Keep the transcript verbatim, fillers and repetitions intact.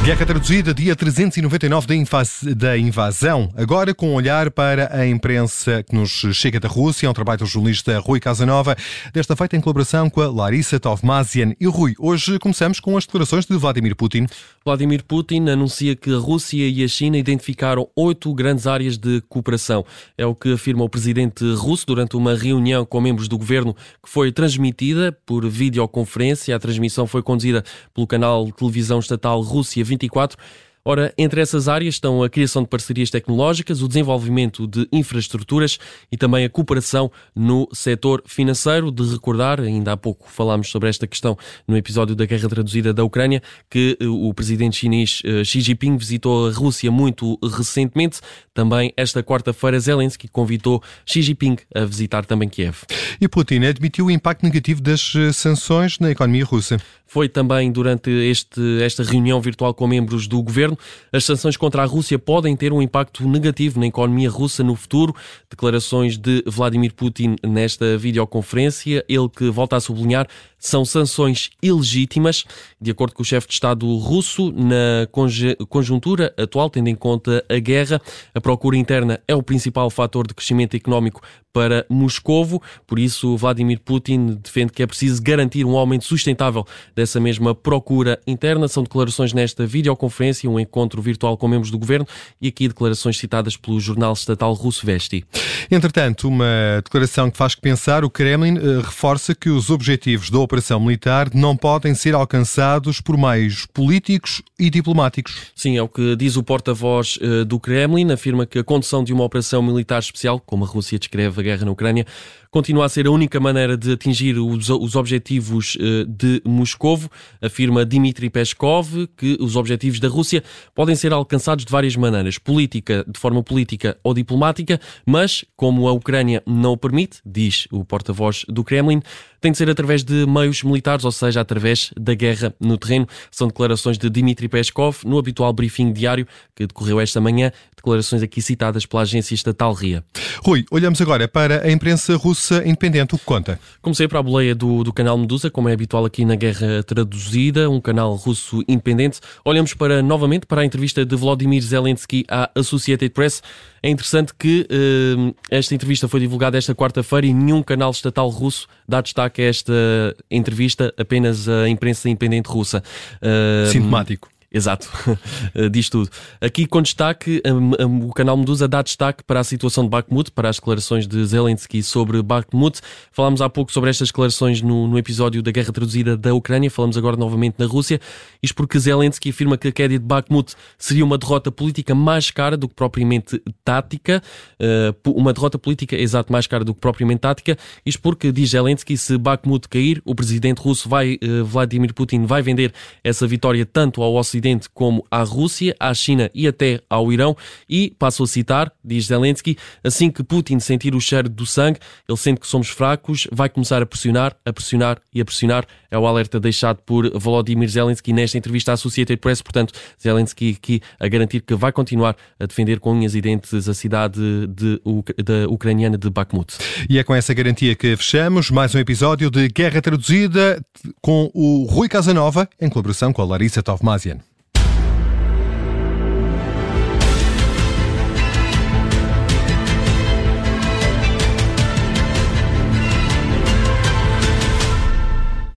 Guerra traduzida, dia trezentos e noventa e nove da invasão. Agora com um olhar para a imprensa que nos chega da Rússia. É um trabalho do jornalista Rui Casanova, desta feita em colaboração com a Larissa Tovmazian. E Rui, hoje começamos com as declarações de Vladimir Putin. Vladimir Putin anuncia que a Rússia e a China identificaram oito grandes áreas de cooperação. É o que afirma o presidente russo durante uma reunião com membros do governo que foi transmitida por videoconferência. A transmissão foi conduzida pelo canal de televisão estatal Rússia vinte e quatro. Ora, entre essas áreas estão a criação de parcerias tecnológicas, o desenvolvimento de infraestruturas e também a cooperação no setor financeiro. De recordar, ainda há pouco falámos sobre esta questão no episódio da Guerra Traduzida da Ucrânia, que o presidente chinês Xi Jinping visitou a Rússia muito recentemente. Também esta quarta-feira Zelensky convidou Xi Jinping a visitar também Kiev. E Putin admitiu o impacto negativo das sanções na economia russa. Foi também durante este, esta reunião virtual com membros do governo. As sanções contra a Rússia podem ter um impacto negativo na economia russa no futuro. Declarações de Vladimir Putin nesta videoconferência. Ele que volta a sublinhar, são sanções ilegítimas. De acordo com o chefe de Estado russo, na conjuntura atual, tendo em conta a guerra, a procura interna é o principal fator de crescimento económico para Moscovo. Por isso, Vladimir Putin defende que é preciso garantir um aumento sustentável dessa mesma procura interna. São declarações nesta videoconferência, um encontro virtual com membros do governo e aqui declarações citadas pelo jornal estatal russo Vesti. Entretanto, uma declaração que faz pensar, o Kremlin uh, reforça que os objetivos da operação militar não podem ser alcançados por meios políticos e diplomáticos. Sim, é o que diz o porta-voz uh, do Kremlin. Afirma que a condução de uma operação militar especial, como a Rússia descreve a guerra na Ucrânia, continua a ser a única maneira de atingir os, os objetivos uh, de Moscovo. Afirma Dmitry Peskov que os objetivos da Rússia podem ser alcançados de várias maneiras, política, de forma política ou diplomática, mas como a Ucrânia não o permite, diz o porta-voz do Kremlin, tem de ser através de meios militares, ou seja, através da guerra no terreno. São declarações de Dmitry Peskov no habitual briefing diário que decorreu esta manhã, declarações aqui citadas pela agência estatal R I A. Rui, olhamos agora para a imprensa russa independente. O que conta? Comecei para a boleia do, do canal Medusa, como é habitual aqui na Guerra Traduzida, um canal russo independente. Olhamos para, novamente para a entrevista de Volodymyr Zelensky à Associated Press. É interessante que uh, esta entrevista foi divulgada esta quarta-feira e nenhum canal estatal russo dá destaque a esta entrevista, apenas a imprensa independente russa. Uh, Sintomático. Exato, diz tudo. Aqui com destaque, um, um, o canal Medusa dá destaque para a situação de Bakhmut, para as declarações de Zelensky sobre Bakhmut. Falámos há pouco sobre estas declarações no, no episódio da Guerra Traduzida da Ucrânia, falamos agora novamente na Rússia. Isto porque Zelensky afirma que a queda de Bakhmut seria uma derrota política mais cara do que propriamente tática. Uh, uma derrota política, exato, mais cara do que propriamente tática. Isto porque, diz Zelensky, se Bakhmut cair, o presidente russo vai, uh, Vladimir Putin vai vender essa vitória tanto ao Ocidente como à Rússia, à China e até ao Irão. E, passo a citar, diz Zelensky, assim que Putin sentir o cheiro do sangue, ele sente que somos fracos, vai começar a pressionar, a pressionar e a pressionar. É o alerta deixado por Volodymyr Zelensky nesta entrevista à Associated Press. Portanto, Zelensky aqui a garantir que vai continuar a defender com unhas e dentes a cidade de, de, da ucraniana de Bakhmut. E é com essa garantia que fechamos mais um episódio de Guerra Traduzida com o Rui Casanova, em colaboração com a Larissa Tovmazian.